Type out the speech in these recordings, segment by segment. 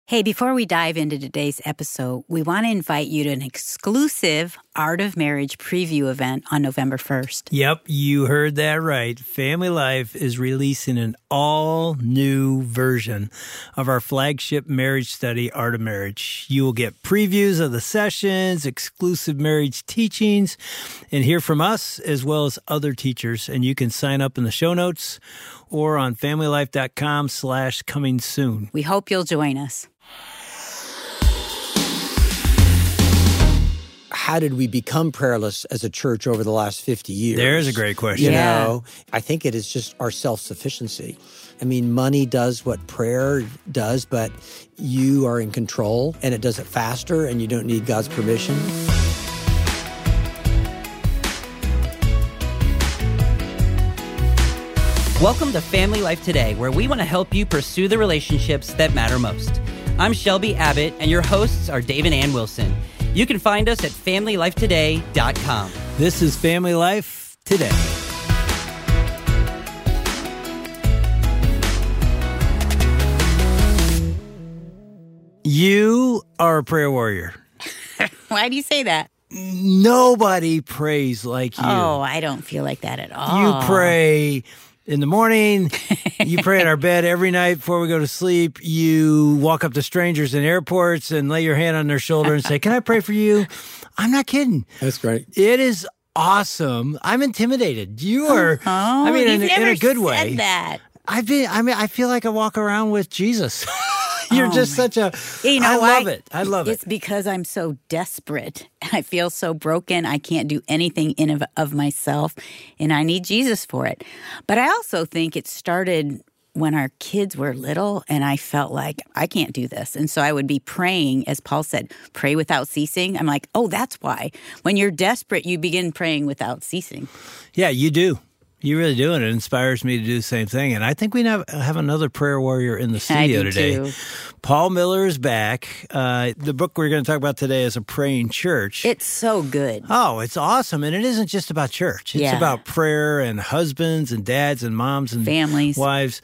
Hey, before we dive into today's episode, we want to invite you to an exclusive Art of Marriage preview event on November 1st. Yep, you heard that right. Family Life is releasing an all-new version of our flagship marriage study, Art of Marriage. You will get previews of the sessions, exclusive marriage teachings, and hear from us as well as other teachers. And you can sign up in the show notes or on familylife.com/coming soon. We hope you'll join us. How did we become prayerless as a church over the last 50 years? There's a great question. You know, I think it is just our self-sufficiency. I mean, money does what prayer does, but you are in control, and it does it faster, and you don't need God's permission. Welcome to Family Life Today, where we want to help you pursue the relationships that matter most. I'm Shelby Abbott, and your hosts are Dave and Ann Wilson. You can find us at FamilyLifeToday.com. This is Family Life Today. You are a prayer warrior. Why do you say that? Nobody prays like you. Oh, I don't feel like that at all. You pray in the morning. You pray in our bed every night before we go to sleep. You walk up to strangers in airports and lay your hand on their shoulder and say, "Can I pray for you?" I'm not kidding. That's great. It is awesome. I'm intimidated. You are, I mean, in a good way. Said that. I feel like I walk around with Jesus. You're just such a, I love it. I love it. It's because I'm so desperate. I feel so broken. I can't do anything in of myself, and I need Jesus for it. But I also think it started when our kids were little, and I felt like I can't do this. And so I would be praying, as Paul said, pray without ceasing. I'm like, oh, that's why. When you're desperate, you begin praying without ceasing. Yeah, you do. You really do, and it inspires me to do the same thing. And I think we have another prayer warrior in the studio today. Too. Paul Miller is back. The book we're going to talk about today is A Praying Church. It's so good. Oh, it's awesome. And it isn't just about church. It's about prayer and husbands and dads and moms and families, wives.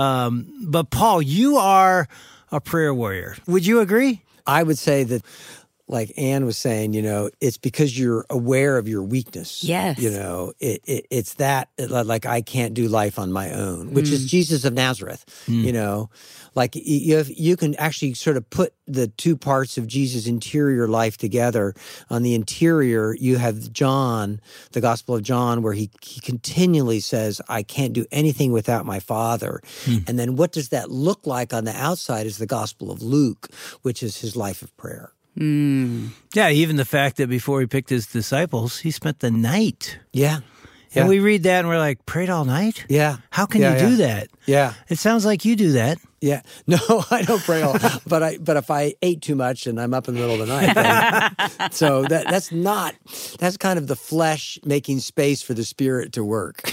But Paul, you are a prayer warrior. Would you agree? I would say that, like Ann was saying, you know, it's because you're aware of your weakness. Yes. You know, it's that, like, I can't do life on my own, which is Jesus of Nazareth, you know. Like, you can actually sort of put the two parts of Jesus' interior life together. On the interior, you have John, the Gospel of John, where he continually says, I can't do anything without my Father. And then what does that look like on the outside is the Gospel of Luke, which is his life of prayer. Yeah, even the fact that before he picked his disciples, he spent the night. Yeah. And we read that and we're like, prayed all night? Yeah. How can you do that? Yeah. It sounds like you do that. Yeah. No, I don't pray all. But if I ate too much and I'm up in the middle of the night, then, so that's kind of the flesh making space for the spirit to work.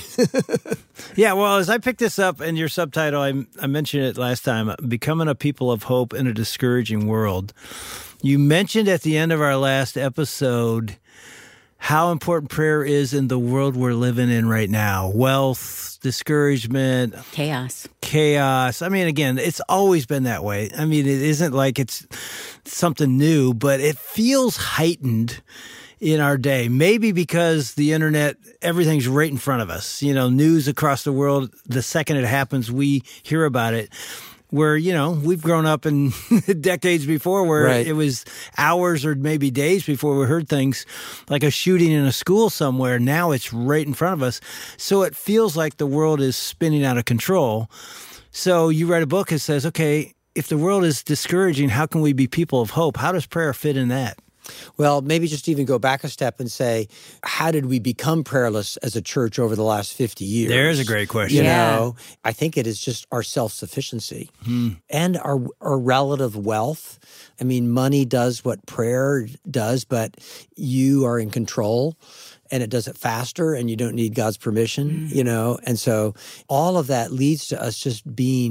Yeah, well, as I picked this up in your subtitle, I mentioned it last time, Becoming a People of Hope in a Discouraging World. You mentioned at the end of our last episode how important prayer is in the world we're living in right now. Wealth, discouragement. Chaos. I mean, again, it's always been that way. I mean, it isn't like it's something new, but it feels heightened in our day. Maybe because the internet, everything's right in front of us. You know, news across the world, the second it happens, we hear about it. Where, you know, we've grown up in decades before where it was hours or maybe days before we heard things like a shooting in a school somewhere. Now it's right in front of us. So it feels like the world is spinning out of control. So you write a book that says, okay, if the world is discouraging, how can we be people of hope? How does prayer fit in that? Well, maybe just even go back a step and say, how did we become prayerless as a church over the last 50 years? There's a great question. You know, I think it is just our self-sufficiency and our relative wealth. I mean, money does what prayer does, but you are in control. And it does it faster, and you don't need God's permission, you know? And so all of that leads to us just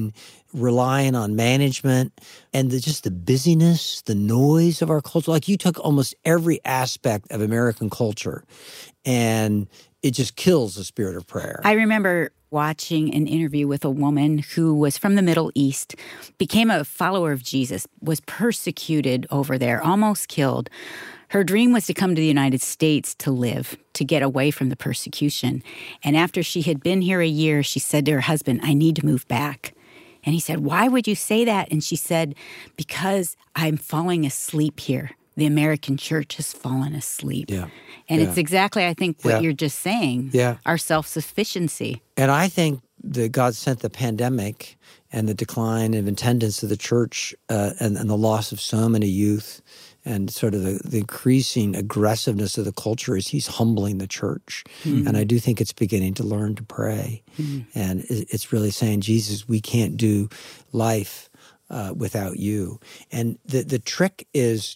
relying on management and just the busyness, the noise of our culture. Like, you took almost every aspect of American culture, and it just kills the spirit of prayer. I remember watching an interview with a woman who was from the Middle East, became a follower of Jesus, was persecuted over there, almost killed. Her dream was to come to the United States to live, to get away from the persecution. And after she had been here a year, she said to her husband, I need to move back. And he said, why would you say that? And she said, because I'm falling asleep here. The American church has fallen asleep. Yeah. And it's exactly, I think, what you're just saying, our self-sufficiency. And I think that God sent the pandemic and the decline of attendance of the church and the loss of so many youth and sort of the increasing aggressiveness of the culture is he's humbling the church. And I do think it's beginning to learn to pray. And it's really saying, Jesus, we can't do life without you. And the trick is,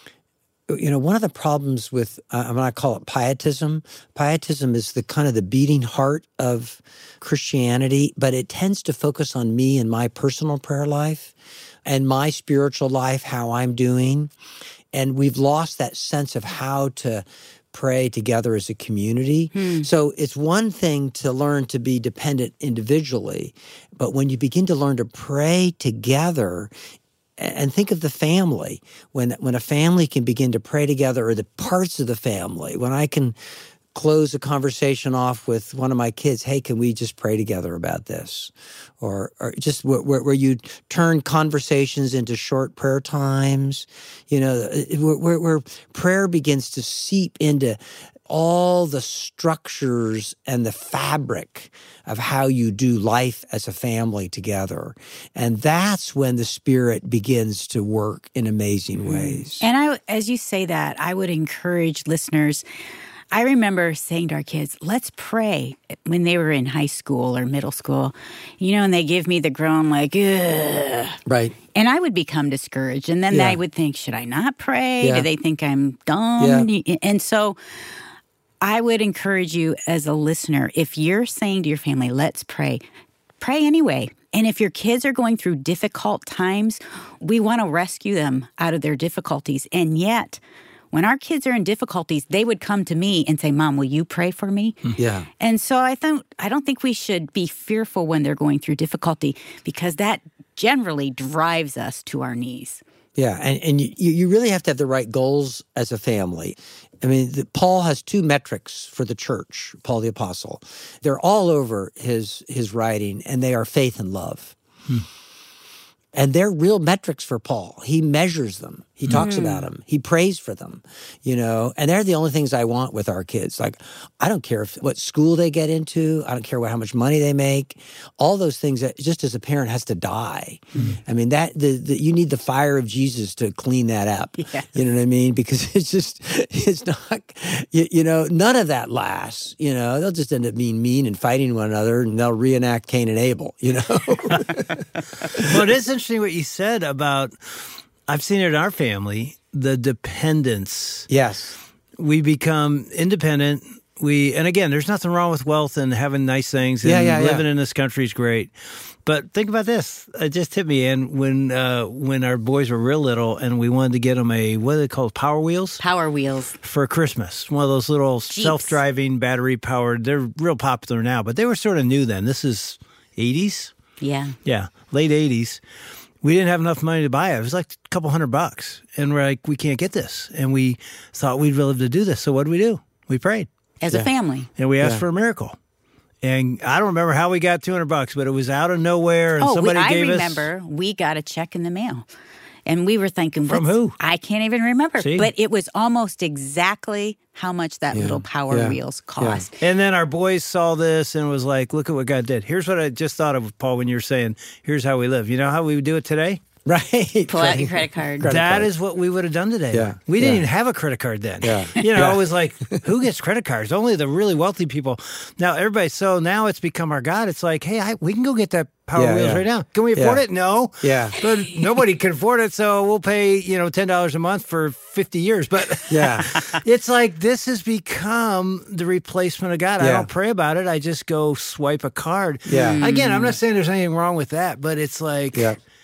one of the problems with, I'm going to call it pietism. Pietism is the kind of the beating heart of Christianity, but it tends to focus on me and my personal prayer life and my spiritual life, how I'm doing. And we've lost that sense of how to pray together as a community. So it's one thing to learn to be dependent individually, but when you begin to learn to pray together, and think of the family, when a family can begin to pray together, or the parts of the family, when I can close a conversation off with one of my kids, hey, can we just pray together about this? Or just where you turn conversations into short prayer times, where prayer begins to seep into all the structures and the fabric of how you do life as a family together. And that's when the Spirit begins to work in amazing ways. And as you say that, I would encourage listeners. I remember saying to our kids, let's pray when they were in high school or middle school, and they give me the groan like, ugh. Right. And I would become discouraged. And then they would think, should I not pray? Do they think I'm dumb? And so I would encourage you as a listener, if you're saying to your family, let's pray anyway. And if your kids are going through difficult times, we want to rescue them out of their difficulties. And yet, when our kids are in difficulties, they would come to me and say, Mom, will you pray for me? Yeah. And so I don't think we should be fearful when they're going through difficulty, because that generally drives us to our knees. Yeah, and you really have to have the right goals as a family. I mean, Paul has two metrics for the church, Paul the Apostle. They're all over his writing, and they are faith and love. And they're real metrics for Paul. He measures them. He talks about them. He prays for them, and they're the only things I want with our kids. Like, I don't care what school they get into. I don't care how much money they make. All those things that just as a parent has to die. I mean, you need the fire of Jesus to clean that up. Yes. You know what I mean? Because it's not, none of that lasts. They'll just end up being mean and fighting one another, and they'll reenact Cain and Abel, Well, it is interesting what you said about, I've seen it in our family, the dependence. Yes. We become independent. And again, there's nothing wrong with wealth and having nice things, and living in this country is great. But think about this. It just hit me when our boys were real little and we wanted to get them what are they called? Power Wheels? Power Wheels. For Christmas. One of those little Jeeps. Self-driving, battery-powered. They're real popular now, but they were sort of new then. This is 80s? Yeah. Yeah, late 80s. We didn't have enough money to buy it. It was like a couple $100. And we're like, we can't get this. And we thought we'd really love to do this. So what did we do? We prayed. As a family. And we asked for a miracle. And I don't remember how we got $200, but it was out of nowhere. And somebody gave us. I remember we got a check in the mail. And we were thinking, from who? I can't even remember. See? But it was almost exactly how much that little Power Wheels cost. Yeah. And then our boys saw this and was like, look at what God did. Here's what I just thought of, Paul, when you're saying, here's how we live. You know how we would do it today? Right. Pull out your credit card. That is what we would have done today. Yeah. We didn't even have a credit card then. Yeah. It was like, who gets credit cards? Only the really wealthy people. Now, so now it's become our God. It's like, hey, we can go get that Power Wheels right now. Can we afford it? No. Yeah. But nobody can afford it, so we'll pay, $10 a month for 50 years. But it's like this has become the replacement of God. I don't pray about it. I just go swipe a card. Yeah. Again, I'm not saying there's anything wrong with that, but it's like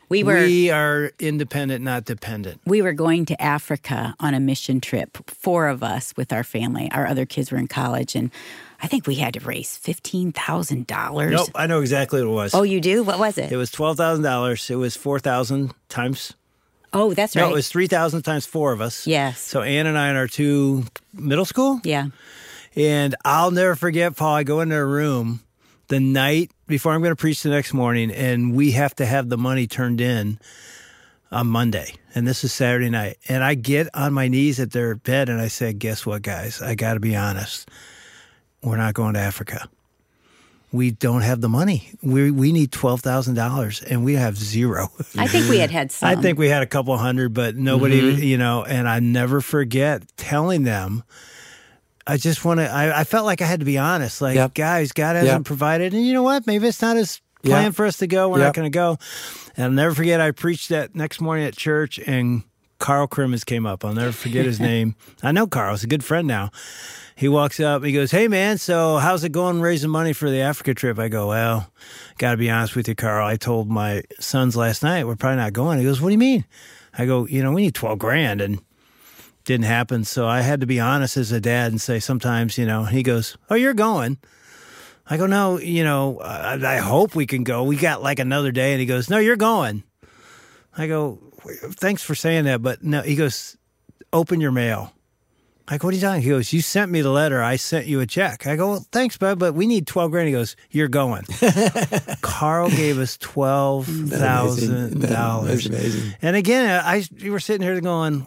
We are independent, not dependent. We were going to Africa on a mission trip, 4 of us with our family. Our other kids were in college, and I think we had to raise $15,000. Nope, I know exactly what it was. Oh, you do? What was it? It was $12,000. It was 4,000 times. Oh, that's right. No, it was 3,000 times 4 of us. Yes. So Ann and I and our 2 middle school. Yeah. And I'll never forget, Paul, I go into a room the night before I'm going to preach the next morning, and we have to have the money turned in on Monday. And this is Saturday night. And I get on my knees at their bed, and I say, guess what, guys? I got to be honest. We're not going to Africa. We don't have the money. We need $12,000, and we have zero. I think we had some. I think we had a couple hundred, but nobody, and I never forget telling them, I just want to, I felt like I had to be honest. Like, guys, God hasn't provided. And you know what? Maybe it's not his plan for us to go. We're not going to go. And I'll never forget, I preached that next morning at church, and Carl Krimmins came up. I'll never forget his name. I know Carl. He's a good friend now. He walks up, he goes, hey, man, so how's it going raising money for the Africa trip? I go, well, got to be honest with you, Carl. I told my sons last night, we're probably not going. He goes, what do you mean? I go, we need $12,000, and didn't happen. So I had to be honest as a dad and say sometimes, he goes, oh, you're going. I go, no, I hope we can go. We got like another day. And he goes, no, you're going. I go, thanks for saying that. But no, he goes, open your mail. I go, what are you talking? He goes, you sent me the letter. I sent you a check. I go, well, thanks, bud, but we need $12,000. He goes, you're going. Carl gave us $12,000. That's amazing. And again, we were sitting here going,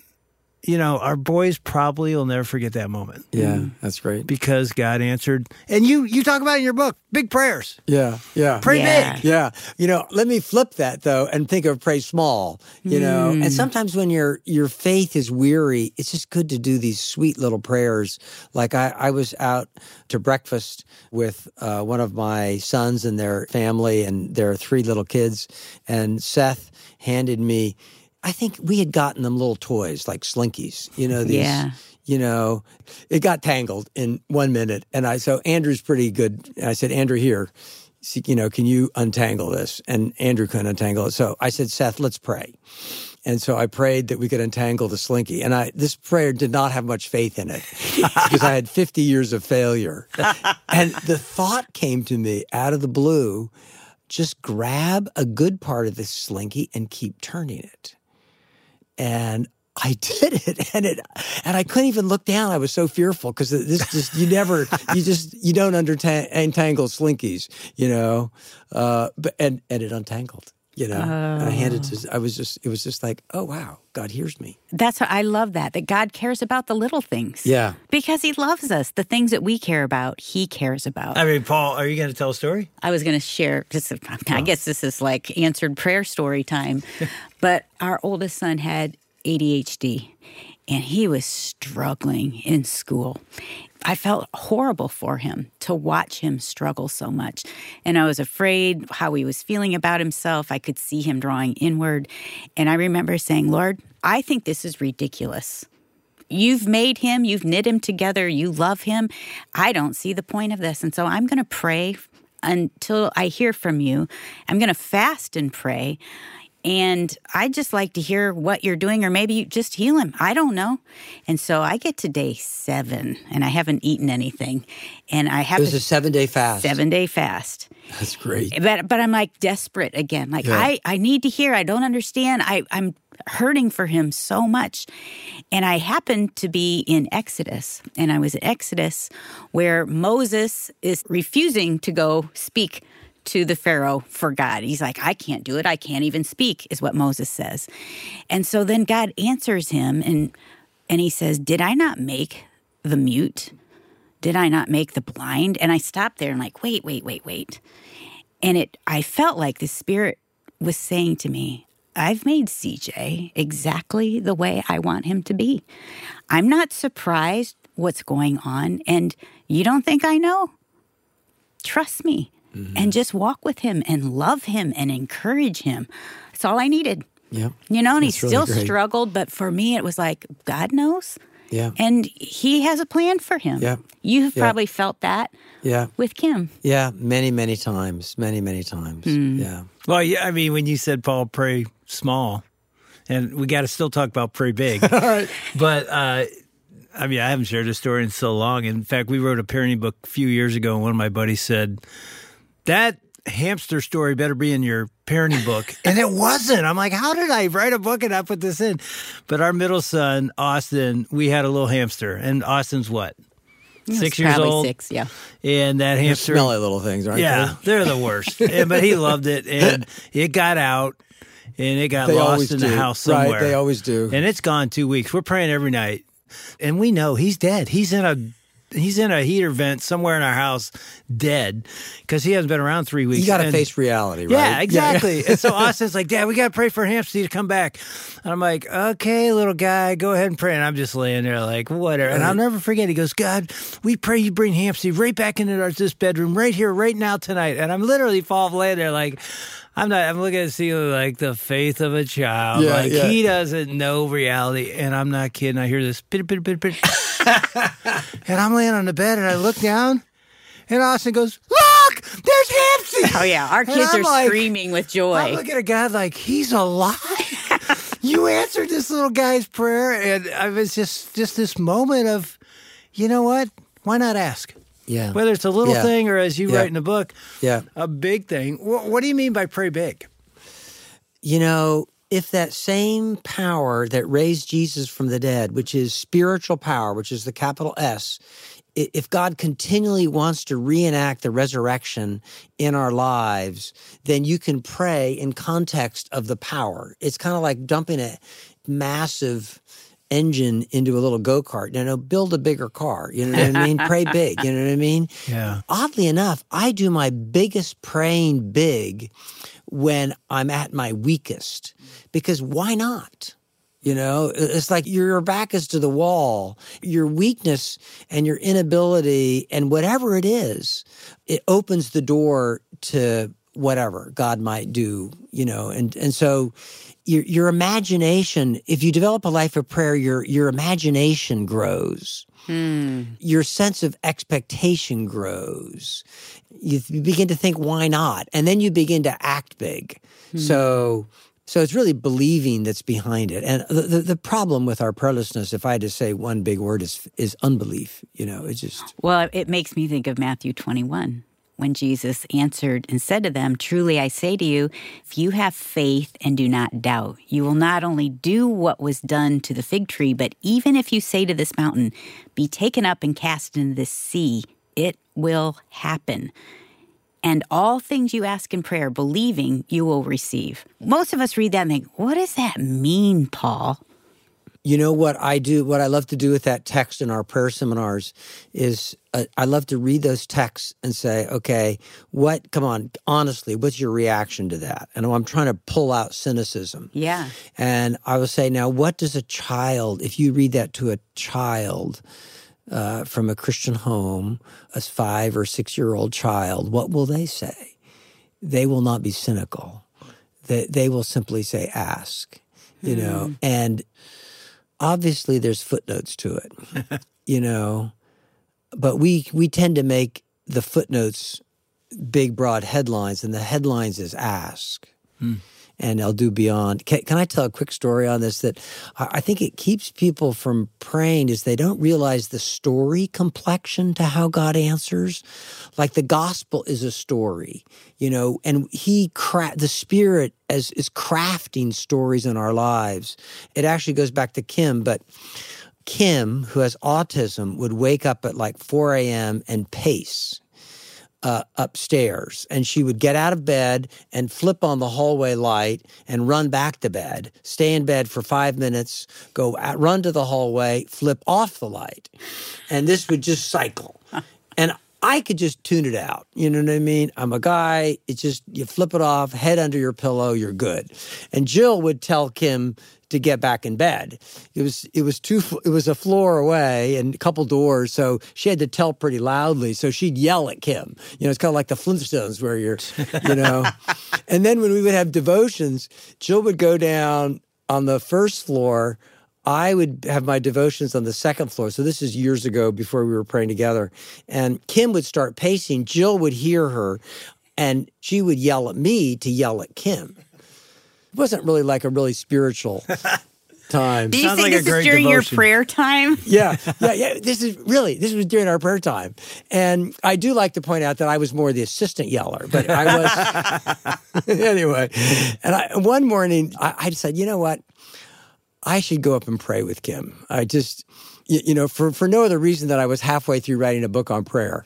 our boys probably will never forget that moment. Yeah, that's great. Because God answered. And you talk about it in your book, big prayers. Yeah. Pray big. Yeah. Let me flip that, though, and think of pray small, And sometimes when your faith is weary, it's just good to do these sweet little prayers. Like I was out to breakfast with one of my sons and their family and their 3 little kids, and Seth handed me, I think we had gotten them little toys like Slinkies, it got tangled in 1 minute. And so Andrew's pretty good. And I said, Andrew, here, can you untangle this? And Andrew couldn't untangle it. So I said, Seth, let's pray. And so I prayed that we could untangle the Slinky. And this prayer did not have much faith in it because I had 50 years of failure. And the thought came to me out of the blue, just grab a good part of this Slinky and keep turning it. And I did it, and I couldn't even look down. I was so fearful because you don't untangle Slinkies, but it untangled, And I handed it to. It was just like, oh wow, God hears me. That's what I love that God cares about the little things. Yeah, because He loves us. The things that we care about, He cares about. I mean, Paul, are you going to tell a story? I was going to share. I guess this is like answered prayer story time. But our oldest son had ADHD, and he was struggling in school. I felt horrible for him to watch him struggle so much. And I was afraid how he was feeling about himself. I could see him drawing inward. And I remember saying, Lord, I think this is ridiculous. You've made him, you've knit him together, you love him. I don't see the point of this. And so I'm going to pray until I hear from you. I'm going to fast and pray. And I'd just like to hear what you're doing, or maybe you just heal him. I don't know. And so I get to day 7, and I haven't eaten anything. And I have It was a 7-day fast. 7-day fast. That's great. But I'm like desperate again. Like, I need to hear. I don't understand. I'm hurting for him so much. And I happened to be in Exodus. And I was in Exodus where Moses is refusing to go speak to the Pharaoh for God. He's like, I can't do it. I can't even speak, is what Moses says. And so then God answers him, and he says, did I not make the mute? Did I not make the blind? And I stopped there and like, wait. And I felt like the Spirit was saying to me, I've made CJ exactly the way I want him to be. I'm not surprised what's going on. And you don't think I know? Trust me. Mm-hmm. And just walk with him and love him and encourage him. That's all I needed. Yeah. And he really still great. struggled, but for me it was like, God knows. Yeah. And he has a plan for him. Yeah. You've Yeah. probably felt that Yeah. with Kim. Yeah. Many, many times. Many, many times. Yeah. Well, yeah, I mean, when you said, Paul, pray small, and we got to still talk about pray big. All right. But, I mean, I haven't shared this story in so long. In fact, we wrote a parenting book a few years ago, and one of my buddies said, that hamster story better be in your parenting book. And it wasn't. I'm like, how did I write a book and not put this in? But our middle son, Austin, we had a little hamster. And Austin's what? He was 6 years probably old. 6, yeah. And that They're hamster. smelly little things, aren't Yeah, they? they're the worst. But he loved it. And it got out. And it got They always lost in the do. house somewhere. Right, they always do. And it's gone 2 weeks. We're praying every night. And we know he's dead. He's in a heater vent somewhere in our house, dead, because he hasn't been around 3 weeks. You got to And- face reality, right? Yeah, exactly. And so Austin's like, Dad, we got to pray for Hamster to come back. And I'm like, okay, little guy, go ahead and pray. And I'm just laying there like, whatever. And I'll never forget. He goes, God, we pray you bring Hamster right back into this bedroom right here, right now, tonight. And I'm literally laying there like, I'm looking at Celia like the faith of a child. Yeah, like yeah. he doesn't know reality. And I'm not kidding. I hear this pit, pit, pit, pit. And I'm laying on the bed and I look down and Austin goes, look, there's Hamster. Oh, yeah. Our And kids I'm are like- screaming with joy. I'm looking at God like he's alive. You answered this little guy's prayer. And I was just this moment of, you know what? Why not ask? Yeah. Whether it's a little Yeah. thing or as you Yeah. write in the book, Yeah. a big thing. What do you mean by pray big? You know, if that same power that raised Jesus from the dead, which is spiritual power, which is the capital S, if God continually wants to reenact the resurrection in our lives, then you can pray in context of the power. It's kind of like dumping a massive engine into a little go-kart. You know, build a bigger car. You know what I mean? Pray big. You know what I mean? Yeah. Oddly enough, I do my biggest praying big when I'm at my weakest, because why not? You know, it's like your back is to the wall. Your weakness and your inability and whatever it is, it opens the door to whatever God might do, you know. And so your imagination, if you develop a life of prayer, your imagination grows. Your sense of expectation grows. You begin to think, why not? And then you begin to act big. So it's really believing that's behind it. And the problem with our prayerlessness, if I had to say one big word, is unbelief. You know, it's just... Well, it makes me think of Matthew 21, when Jesus answered and said to them, truly I say to you, if you have faith and do not doubt, you will not only do what was done to the fig tree, but even if you say to this mountain, be taken up and cast into the sea, it will happen. And all things you ask in prayer, believing, you will receive. Most of us read that and think, what does that mean, Paul? You know what I do, what I love to do with that text in our prayer seminars is I love to read those texts and say, okay, come on, honestly, what's your reaction to that? And I'm trying to pull out cynicism. Yeah. And I will say, now, what does a child, if you read that to a child from a Christian home, a 5 or 6 year old child, what will they say? They will not be cynical. They will simply say, ask, you know, and obviously there's footnotes to it, you know, but we tend to make the footnotes big, broad headlines, and the headlines is ask. And I'll do beyond. Can I tell a quick story on this that I think it keeps people from praying is they don't realize the story complexion to how God answers. Like the gospel is a story, you know, and the Spirit is crafting stories in our lives. It actually goes back to Kim, but Kim, who has autism, would wake up at like 4 a.m. and pace upstairs, and she would get out of bed and flip on the hallway light and run back to bed, stay in bed for 5 minutes, run to the hallway, flip off the light, and this would just cycle. And I could just tune it out. You know what I mean? I'm a guy. It's just, you flip it off, head under your pillow, you're good. And Jill would tell Kim to get back in bed. It was a floor away and a couple doors, so she had to tell pretty loudly. So she'd yell at Kim. You know, it's kind of like the Flintstones where you're, you know. And then when we would have devotions, Jill would go down on the first floor I would have my devotions on the second floor. So this is years ago before we were praying together. And Kim would start pacing. Jill would hear her, and she would yell at me to yell at Kim. It wasn't really like a really spiritual time. Do you Sounds think like a this is great during your devotion. prayer time? Yeah. This was during our prayer time. And I do like to point out that I was more the assistant yeller, but I was, anyway. And one morning I decided, you know what? I should go up and pray with Kim. I just, for no other reason than I was halfway through writing a book on prayer.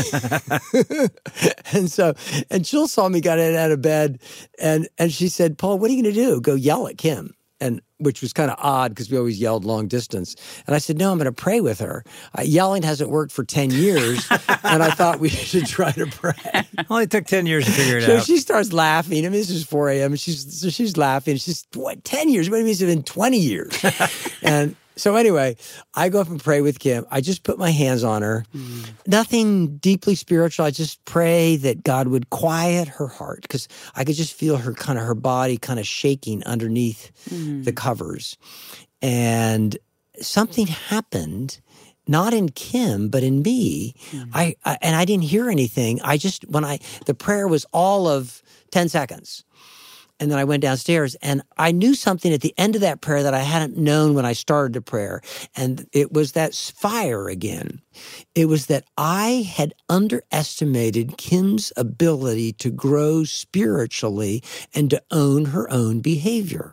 And Jill saw me got out of bed and she said, Paul, what are you going to do? Go yell at Kim. And which was kind of odd because we always yelled long distance. And I said, no, I'm going to pray with her. Yelling hasn't worked for 10 years. And I thought we should try to pray. Only took 10 years to figure it So out. she starts laughing. I mean, this is 4 a.m. She's laughing. She's, what, 10 years? What do you mean it's been 20 years? And so anyway, I go up and pray with Kim. I just put my hands on her. Nothing deeply spiritual. I just pray that God would quiet her heart because I could just feel her body kind of shaking underneath the covers. And something happened, not in Kim, but in me. I didn't hear anything. The prayer was all of 10 seconds. And then I went downstairs and I knew something at the end of that prayer that I hadn't known when I started the prayer. And it was that fire again. It was that I had underestimated Kim's ability to grow spiritually and to own her own behavior.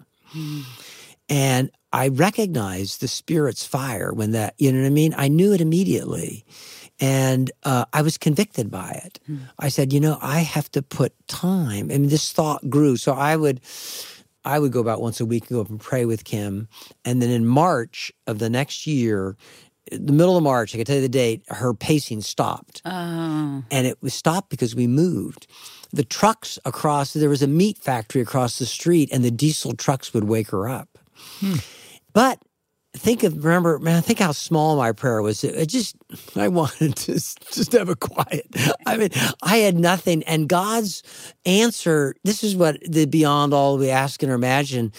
And I recognized the Spirit's fire when that, you know what I mean? I knew it immediately. And I was convicted by it. I said, I have to put time. I mean, this thought grew. So I would go about once a week and go up and pray with Kim. And then in March of the next year, the middle of March, I can tell you the date, her pacing stopped. Oh. And it was stopped because we moved. The trucks there was a meat factory across the street, and the diesel trucks would wake her up. But think how small my prayer was. I wanted to just have a quiet. I mean, I had nothing. And God's answer, this is what the beyond all we ask and imagine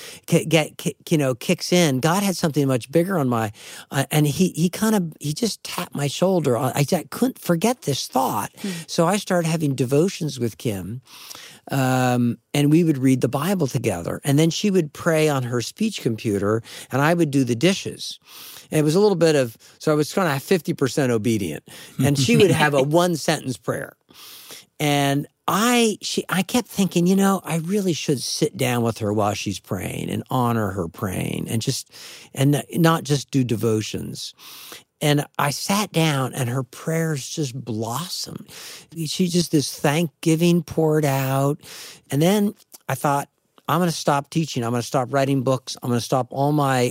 kicks in. God had something much bigger on my, and he just tapped my shoulder. I couldn't forget this thought. So I started having devotions with Kim. And we would read the Bible together. And then she would pray on her speech computer, and I would do the dishes. And it was a little bit so I was kind of 50% obedient. And she would have a one-sentence prayer. And I kept thinking, I really should sit down with her while she's praying and honor her praying and not just do devotions. And I sat down and her prayers just blossomed. This thanksgiving poured out. And then I thought, I'm going to stop teaching. I'm going to stop writing books. I'm going to stop all my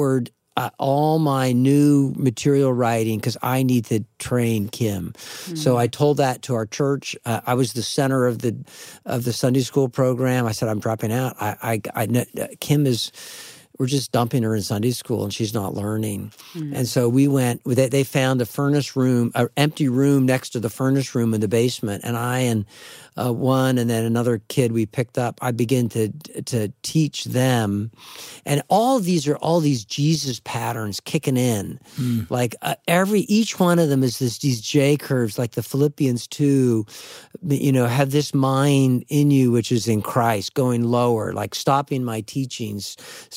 all my new material writing because I need to train Kim. So I told that to our church. I was the center of the Sunday school program. I said, I'm dropping out. Kim is... We're just dumping her in Sunday school and she's not learning. And so we went, they found an empty room next to the furnace room in the basement. And I and one and then another kid we picked up, I began to teach them. And all these Jesus patterns kicking in. Like each one of them is these J curves, like the Philippians 2, have this mind in you, which is in Christ, going lower, like stopping my teachings,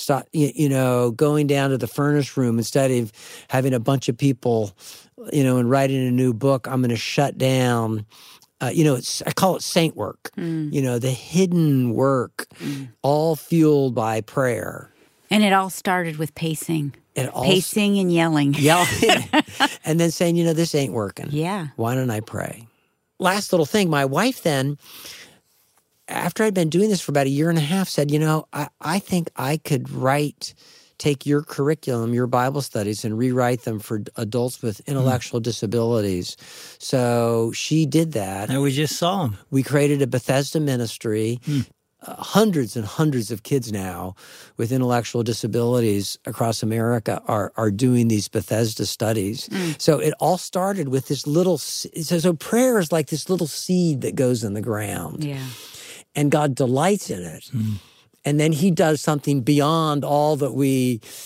going down to the furnace room instead of having a bunch of people, and writing a new book, I'm going to shut down. I call it saint work, the hidden work, all fueled by prayer. And it all started with pacing. Pacing and yelling. Yelling. And then saying, this ain't working. Yeah. Why don't I pray? Last little thing, my wife then, after I'd been doing this for about a year and a half, said, I think I could take your curriculum, your Bible studies, and rewrite them for adults with intellectual disabilities. So she did that. And we just saw them. We created a Bethesda ministry. Hundreds and hundreds of kids now with intellectual disabilities across America are doing these Bethesda studies. So it all started with this little, so prayer is like this little seed that goes in the ground. Yeah. And God delights in it. And then he does something beyond all that we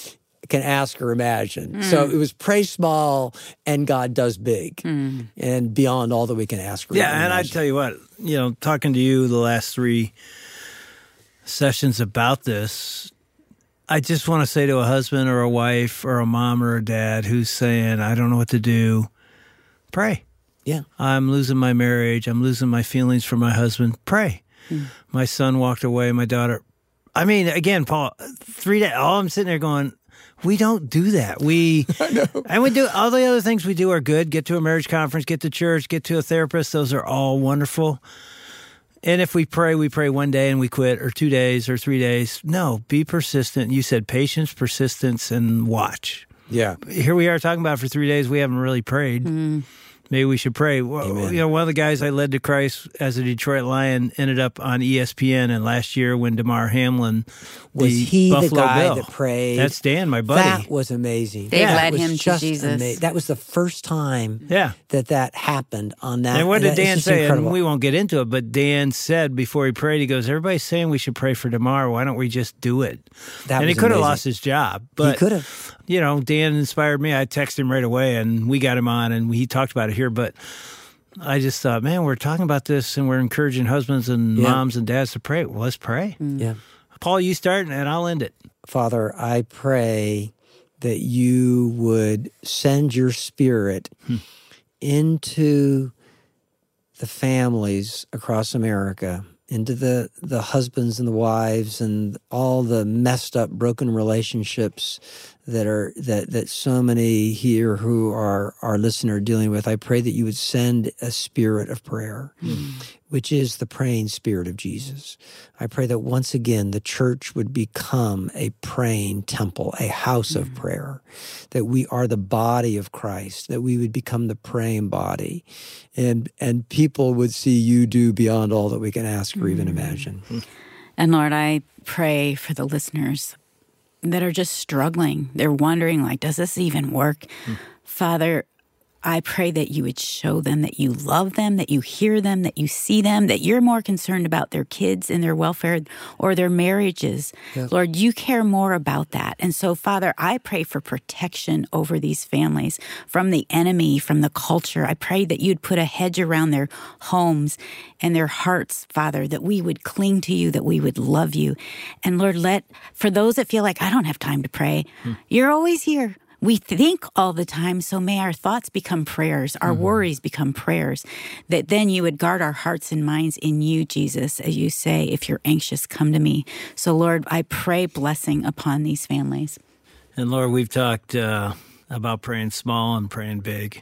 can ask or imagine. So it was pray small and God does big and beyond all that we can ask or imagine. And I tell you what, talking to you the last 3 sessions about this, I just want to say to a husband or a wife or a mom or a dad who's saying, I don't know what to do, pray. Yeah. I'm losing my marriage. I'm losing my feelings for my husband. Pray. My son walked away. My daughter. I mean, again, Paul, 3 days, all I'm sitting there going, we don't do that. And we do all the other things we do are good. Get to a marriage conference, get to church, get to a therapist. Those are all wonderful. And if we pray 1 day and we quit, or 2 days or 3 days. No, be persistent. You said patience, persistence, and watch. Yeah. Here we are talking about it for 3 days. We haven't really prayed. Maybe we should pray. Well, one of the guys I led to Christ as a Detroit Lion ended up on ESPN, and last year when Damar Hamlin, was he Buffalo the guy Bill, that prayed? That's Dan, my buddy. That was amazing. They led him to Jesus. That was the first time that happened on that. And what did Dan say? Incredible. And we won't get into it, but Dan said before he prayed, he goes, everybody's saying we should pray for Damar. Why don't we just do it? And he could have lost his job. But, he could have. Dan inspired me. I texted him right away, and we got him on, and he talked about it here. But I just thought, man, we're talking about this, and we're encouraging husbands and moms and dads to pray. Well, let's pray. Yeah. Paul, you start, and I'll end it. Father, I pray that you would send your Spirit into the families across America, into the husbands and the wives and all the messed up, broken relationships that so many here who are our listener dealing with. I pray that you would send a spirit of prayer, which is the praying spirit of Jesus. I pray that once again the church would become a praying temple, a house of prayer, that we are the body of Christ, that we would become the praying body, and people would see you do beyond all that we can ask or even imagine. And Lord, I pray for the listeners that are just struggling. They're wondering, does this even work? Father, I pray that you would show them that you love them, that you hear them, that you see them, that you're more concerned about their kids and their welfare or their marriages. Yes. Lord, you care more about that. And so, Father, I pray for protection over these families from the enemy, from the culture. I pray that you'd put a hedge around their homes and their hearts, Father, that we would cling to you, that we would love you. And Lord, for those that feel like I don't have time to pray, you're always here. We think all the time, so may our thoughts become prayers, our worries become prayers, that then you would guard our hearts and minds in you, Jesus, as you say, if you're anxious, come to me. So, Lord, I pray blessing upon these families. And, Lord, we've talked about praying small and praying big.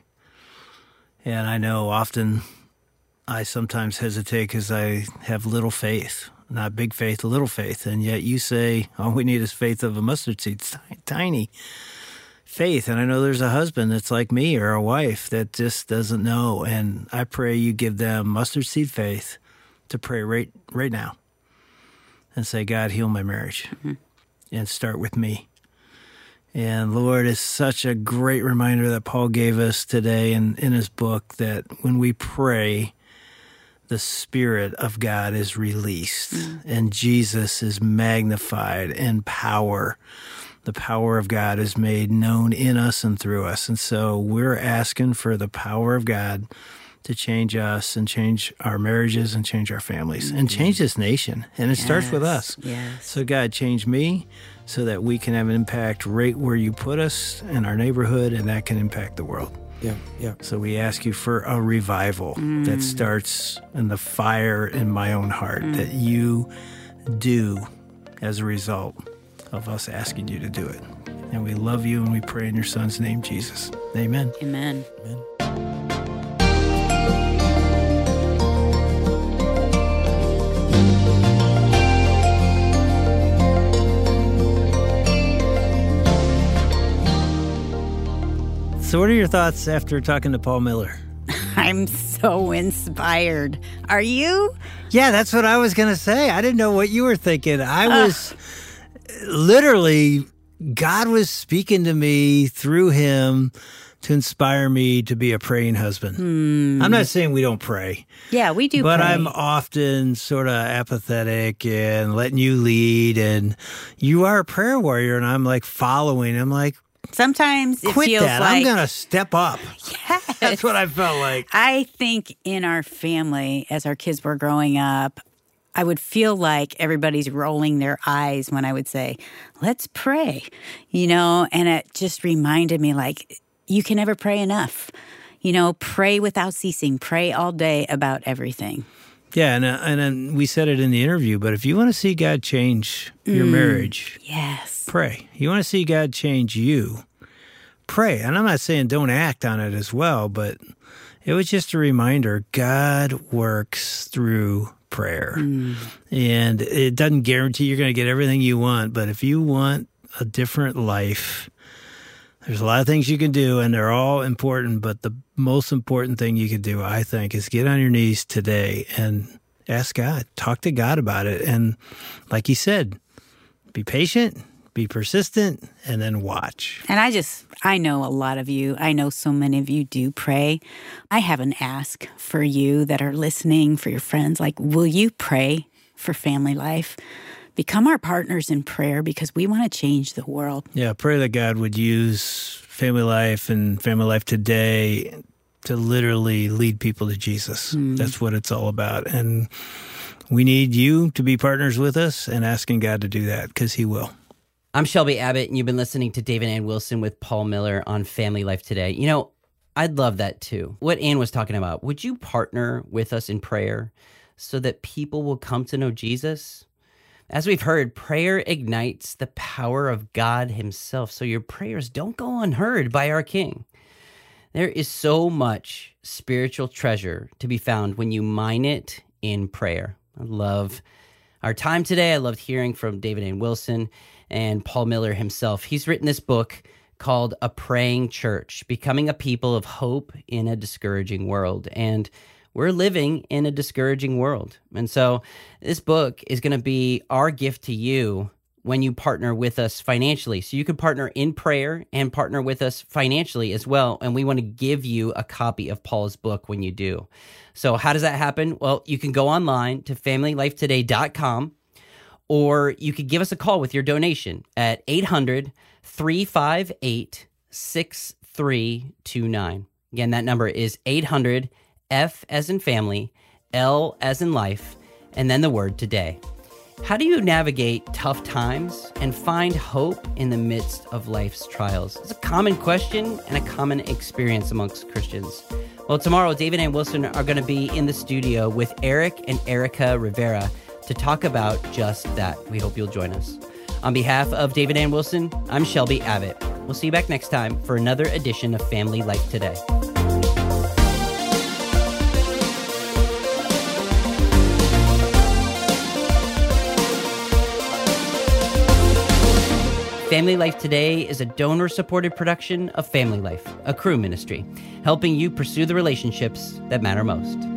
And I know often I sometimes hesitate because I have little faith, not big faith, little faith. And yet you say all we need is faith of a mustard seed, tiny faith. And I know there's a husband that's like me or a wife that just doesn't know. And I pray you give them mustard seed faith to pray right now and say, God, heal my marriage and start with me. And Lord, it's such a great reminder that Paul gave us today in his book that when we pray, the Spirit of God is released and Jesus is magnified and the power of God is made known in us and through us. And so we're asking for the power of God to change us and change our marriages and change our families and change this nation. And it starts with us. Yes. So God, change me so that we can have an impact right where you put us in our neighborhood, and that can impact the world. Yeah. So we ask you for a revival that starts in the fire in my own heart that you do as a result of us asking you to do it. And we love you and we pray in your Son's name, Jesus. Amen. Amen. Amen. So what are your thoughts after talking to Paul Miller? I'm so inspired. Are you? Yeah, that's what I was going to say. I didn't know what you were thinking. I was literally, God was speaking to me through him to inspire me to be a praying husband. I'm not saying we don't pray. Yeah, we do But pray. I'm often sort of apathetic and letting you lead. And you are a prayer warrior, and I'm like following. I'm like, Sometimes it quit feels that. like... I'm going to step up. Yes. That's what I felt like. I think in our family, as our kids were growing up, I would feel like everybody's rolling their eyes when I would say, let's pray, and it just reminded me like, you can never pray enough. Pray without ceasing. Pray all day about everything. Yeah, and we said it in the interview, but if you want to see God change your marriage, Yes. pray. You want to see God change you, pray. And I'm not saying don't act on it as well, but it was just a reminder, God works through prayer. And it doesn't guarantee you're going to get everything you want, but if you want a different life, there's a lot of things you can do, and they're all important, but the most important thing you can do, I think, is get on your knees today and ask God. Talk to God about it. And like he said, be patient, be persistent, and then watch. And I know a lot of you. I know so many of you do pray. I have an ask for you that are listening, for your friends. Like, will you pray for Family Life? Become our partners in prayer because we want to change the world. Yeah, pray that God would use Family Life and Family Life Today to literally lead people to Jesus. That's what it's all about. And we need you to be partners with us and asking God to do that because he will. I'm Shelby Abbott, and you've been listening to David Ann Wilson with Paul Miller on Family Life Today. I'd love that too. What Ann was talking about, would you partner with us in prayer so that people will come to know Jesus? As we've heard, prayer ignites the power of God himself, so your prayers don't go unheard by our King. There is so much spiritual treasure to be found when you mine it in prayer. I love our time today. I loved hearing from David Ann Wilson and Paul Miller himself. He's written this book called A Praying Church, Becoming a People of Hope in a Discouraging World. And we're living in a discouraging world. And so this book is going to be our gift to you when you partner with us financially. So you can partner in prayer and partner with us financially as well. And we want to give you a copy of Paul's book when you do. So how does that happen? Well, you can go online to familylifetoday.com, or you could give us a call with your donation at 800-358-6329. Again, that number is 800 F as in family, L as in life, and then the word today. How do you navigate tough times and find hope in the midst of life's trials? It's a common question and a common experience amongst Christians. Well, tomorrow, David and Wilson are going to be in the studio with Eric and Erica Rivera to talk about just that. We hope you'll join us. On behalf of David and Wilson, I'm Shelby Abbott. We'll see you back next time for another edition of Family Life Today. Family Life Today is a donor-supported production of Family Life, a Cru ministry, helping you pursue the relationships that matter most.